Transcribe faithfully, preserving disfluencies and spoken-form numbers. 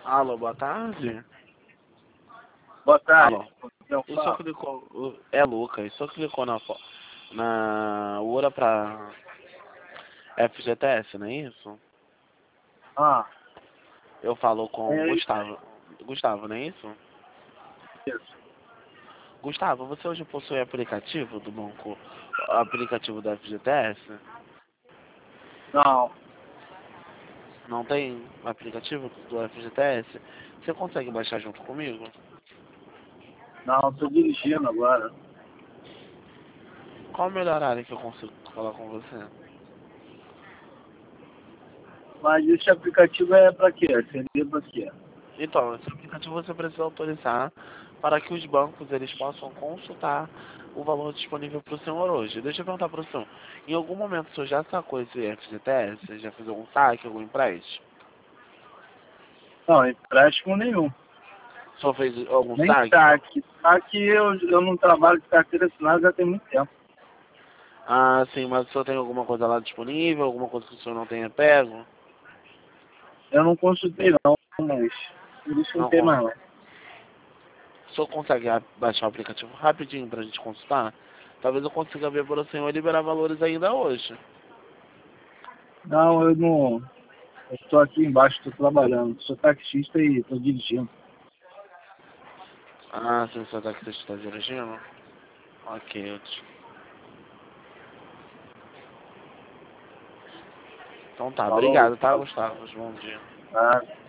Alô, boa tarde. Boa tarde. Alô. O senhor clicou. o- É Lucas, o senhor clicou na, fo- na URA pra F G T S, não é isso? Ah, Eu falo com é Gustavo. Gustavo, não é isso? isso. Gustavo, você hoje possui aplicativo do banco, aplicativo da F G T S? Não, Não tem aplicativo do F G T S? Você consegue baixar junto comigo? não, tô dirigindo agora. Qual o melhor horário que eu consigo falar com você? Mas esse aplicativo é pra quê? Seria pra quê? Então, esse aplicativo você precisa autorizar para que os bancos eles possam consultar o valor disponível para o senhor hoje. Deixa eu perguntar para o senhor, em algum momento o senhor já sacou esse F G T S? Já fez algum saque, algum empréstimo? Não, empréstimo nenhum. O senhor fez algum Nem saque? saque. Saque eu, eu não trabalho de carteira assinada já tem muito tempo. Ah, sim, mas o senhor tem alguma coisa lá disponível? Alguma coisa que o senhor não tenha pego? Eu não consultei não, mas por isso não Não, tem con- mais não. o senhor consegue a- baixar o aplicativo rapidinho para a gente consultar? Talvez eu consiga ver para o senhor liberar valores ainda hoje. Não, eu não. Eu tô aqui embaixo, tô trabalhando. Sou taxista e tô dirigindo. Ah, sim, o senhor tá que você está dirigindo? Ok, eu Então tá, Falou, obrigado, tá, Gustavo? Bom dia. tá?